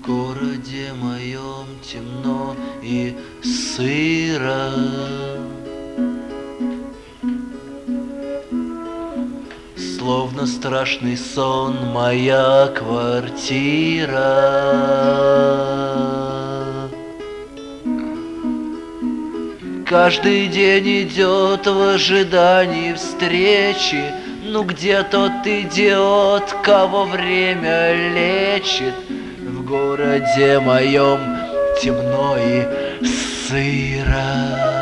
городе моем темно и сыро, словно страшный сон моя квартира. Каждый день идет в ожидании встречи. Ну где тот идиот, кого время лечит? В городе моем темно и сыро.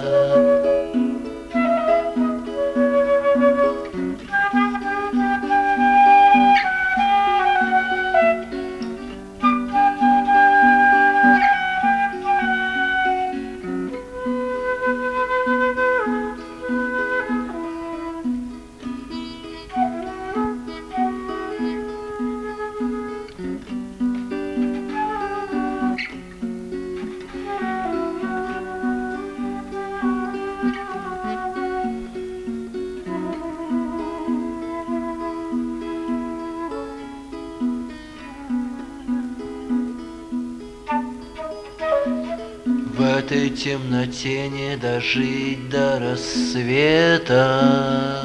В этой темноте не дожить до рассвета.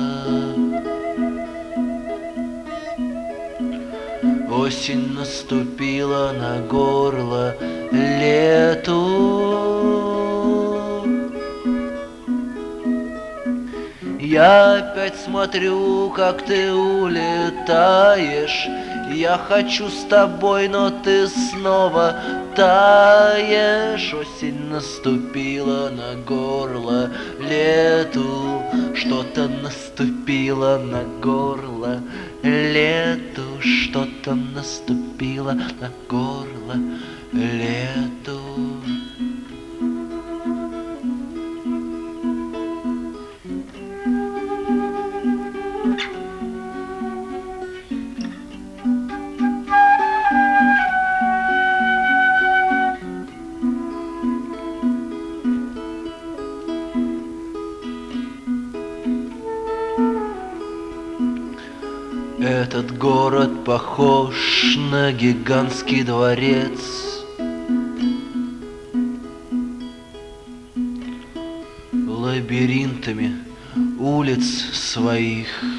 Осень наступила на горло лету. Я опять смотрю, как ты улетаешь. Я хочу с тобой, но ты снова таешь. Осень наступила на горло лету. Что-то наступило на горло лету. Что-то наступило на горло лету. Этот город похож на гигантский дворец. Лабиринтами улиц своих